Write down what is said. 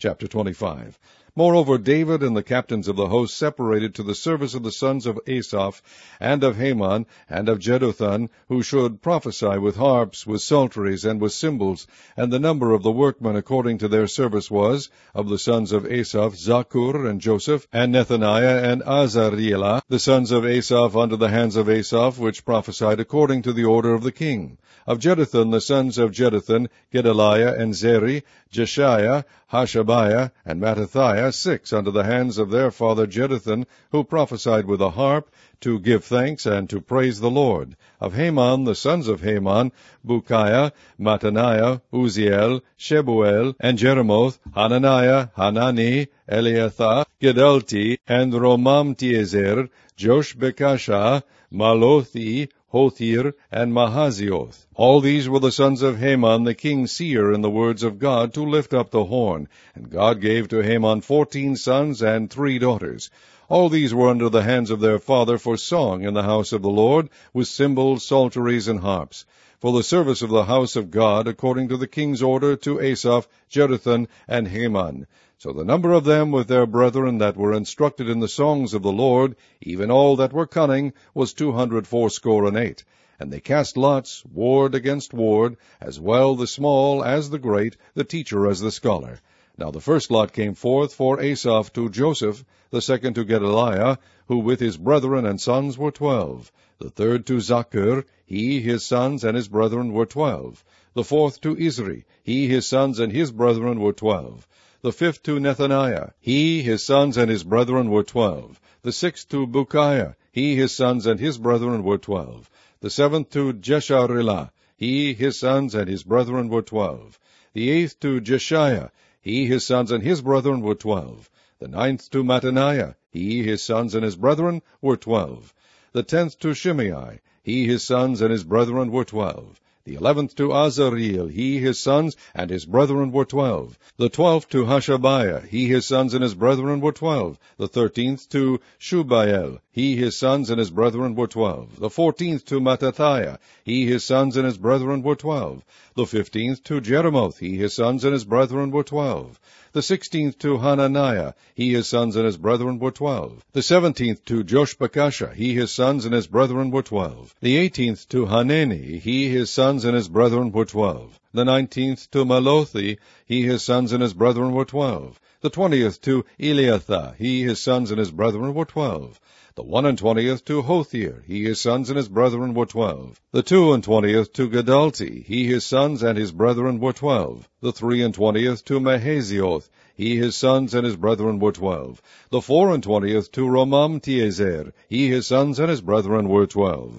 Chapter 25. Moreover, David and the captains of the host separated to the service of the sons of Asaph, and of Heman, and of Jeduthun, who should prophesy with harps, with psalteries, and with cymbals. And the number of the workmen according to their service was, of the sons of Asaph, Zaccur, and Joseph, and Nethaniah, and Azarielah, the sons of Asaph under the hands of Asaph, which prophesied according to the order of the king. Of Jeduthun, the sons of Jeduthun, Gedaliah, and Zeri, Jeshiah, Hashabiah, and Mattathiah, 6 under the hands of their father Jeduthun, who prophesied with a harp, to give thanks and to praise the Lord. Of Heman, the sons of Heman, Bukiah, Mattaniah, Uziel, Shebuel, and Jeremoth, Hananiah, Hanani, Eliathah, Gedalti, and Romamtiezer, Joshbekashah, Malothi, Hothir, and Mahazioth. All these were the sons of Heman the king's seer in the words of God, to lift up the horn. And God gave to Heman 14 sons and 3 daughters. All these were under the hands of their father for song in the house of the Lord, with cymbals, psalteries, and harps, for the service of the house of God, according to the king's order to Asaph, Jeduthun, and Heman. So the number of them with their brethren that were instructed in the songs of the Lord, even all that were cunning, was 268. And they cast lots, ward against ward, as well the small as the great, the teacher as the scholar. Now the first lot came forth for Asaph to Joseph, the second to Gedaliah, who with his brethren and sons were 12. The third to Zaccur, he, his sons, and his brethren were 12. The fourth to Isri, he, his sons, and his brethren were 12. The fifth to Nethaniah, he, his sons, and his brethren were 12. The sixth to Bukiah, he, his sons, and his brethren were 12. The seventh to Jesharelah, he, his sons, and his brethren were 12. The eighth to Jeshiah, he, his sons, and his brethren were 12. The ninth to Mattaniah, he, his sons, and his brethren were 12. The 10th to Shimei, he, his sons, and his brethren were 12. The 11th to Azareel, he, his sons, and his brethren were 12. The 12th to Hashabiah, he, his sons, and his brethren were 12. The 13th to Shubael, he, his sons, and his brethren were 12. The 14th to Mattathiah, he, his sons, and his brethren were 12. The 15th to Jeremoth, he, his sons, and his brethren were 12. The 16th to Hananiah, he, his sons, and his brethren were 12. The 17th to Joshbekashah, he, his sons, and his brethren were 12. The 18th to Hanani, he, his sons, and his brethren were 12. The 19th to Malothi, he, his sons, and his brethren were 12. The 20th to Eliathah, he, his sons, and his brethren were 12. The 21st to Hothir, he, his sons, and his brethren were 12. The 22nd to Gedalti, he, his sons, and his brethren were 12. The 23rd to Mahazioth, he, his sons, and his brethren were 12. The 24th to Romamtiezer, he, his sons, and his brethren were 12.